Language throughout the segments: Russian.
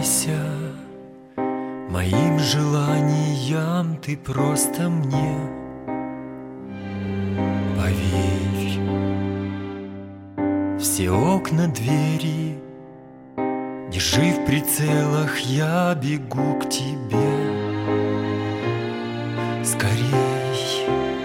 поддавайся моим желаниям, ты просто мне поверь. Все окна, двери держи в прицелах, я бегу к тебе. Скорей,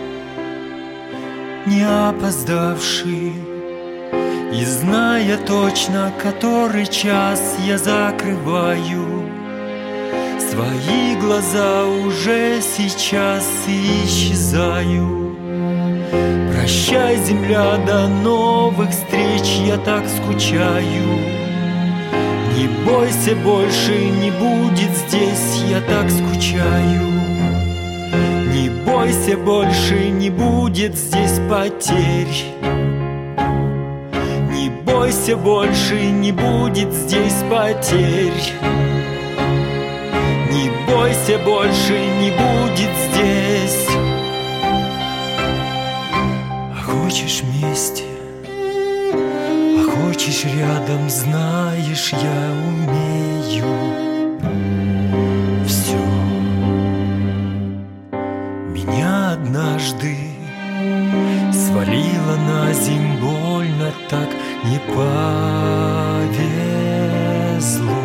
не опоздавший, и зная точно, который час, я закрываю свои глаза уже сейчас и исчезаю. Прощай, земля, до новых встреч, я так скучаю. Не бойся, больше не будет здесь, я так скучаю. Не бойся, больше не будет здесь потерь. Не бойся, больше не будет здесь потерь. Не бойся, больше не будет здесь. А хочешь вместе, а хочешь рядом, знаешь, я умею все. Меня однажды свалила на земь, больно так не повезло.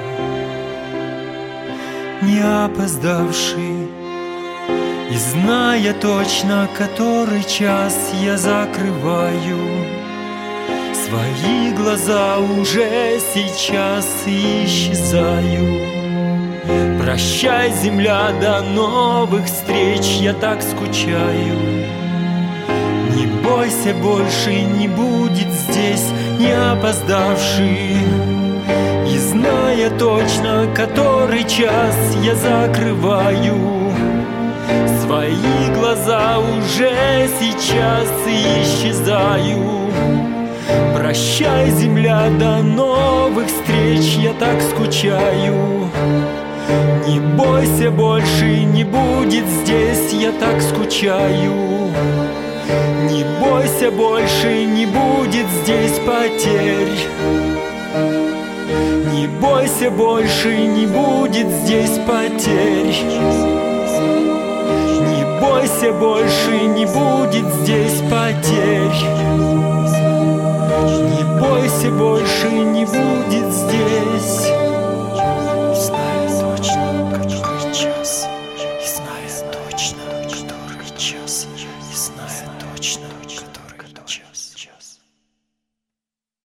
Не опоздавший, и зная точно, который час, я закрываю свои глаза уже сейчас и исчезаю. Прощай, земля, до новых встреч, я так скучаю. Не бойся, больше не будет здесь не опоздавший. И зная точно, который час, я закрываю свои глаза уже сейчас и исчезаю. Прощай, земля, до новых встреч, я так скучаю. Не бойся, больше не будет здесь, я так скучаю. Не бойся, больше не будет здесь потерь. Не бойся, больше не будет здесь потерь. Не бойся, больше не будет здесь потерь. Не бойся, больше не будет здесь. И знаю точно, который час. И знаю точно, который час.